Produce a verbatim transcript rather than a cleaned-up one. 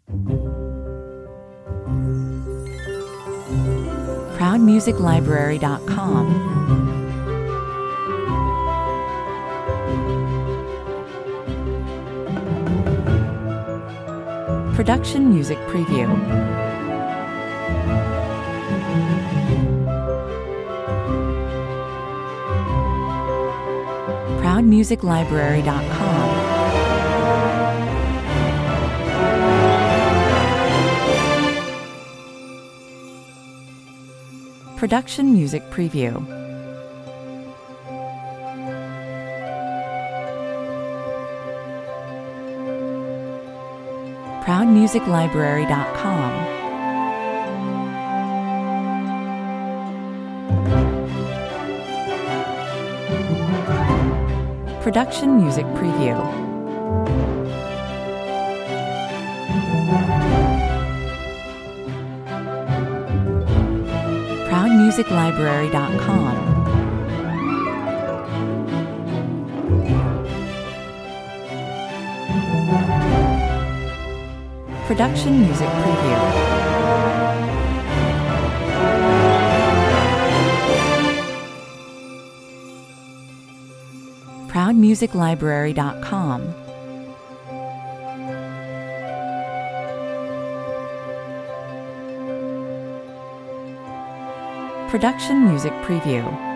proud music library dot com. Production Music Preview. proud music library dot com. Production Music Preview. proud music library dot com. Production Music Preview. proud music library dot com. Production Music Preview. proud music library dot com. Production Music Preview.